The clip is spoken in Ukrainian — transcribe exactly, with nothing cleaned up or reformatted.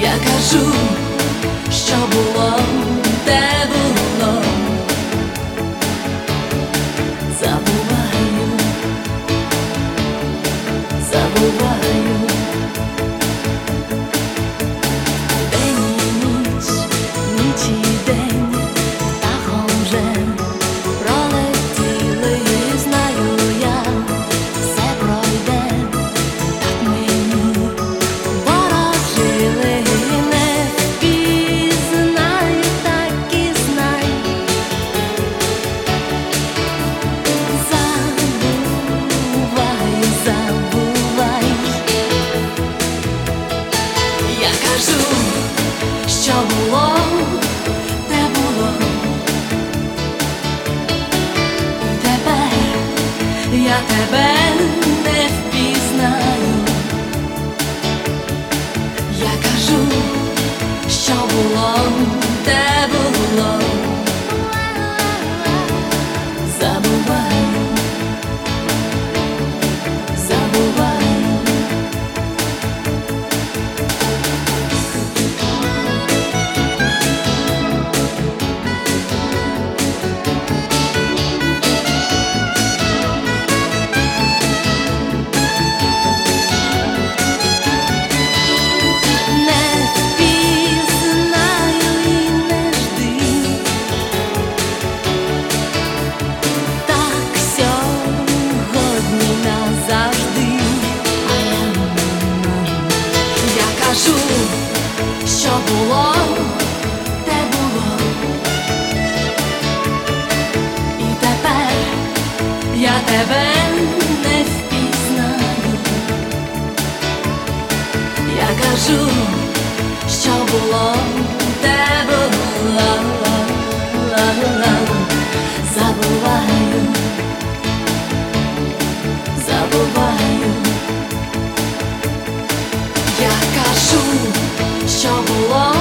Я кажу, що було, те було. Забуваю, забуваю. День і ніч, ніч і день, птахом вже пролетіли, знаю я, все пройде, так мені ворожили. Не впізнаю, так і знай. Забувай, забувай. Я кажу, що було, те було. Тепер я тебе не впізнаю. Я кажу, що було, те було. Забуваю, забуваю. Не впізнаю і не жди. Так сьогодні назавжди. А я, я кажу, що було, те було. І тепер я тебе не впізнаю. Я кажу, що було, те було. Забуваю, забуваю. Я кажу, що було.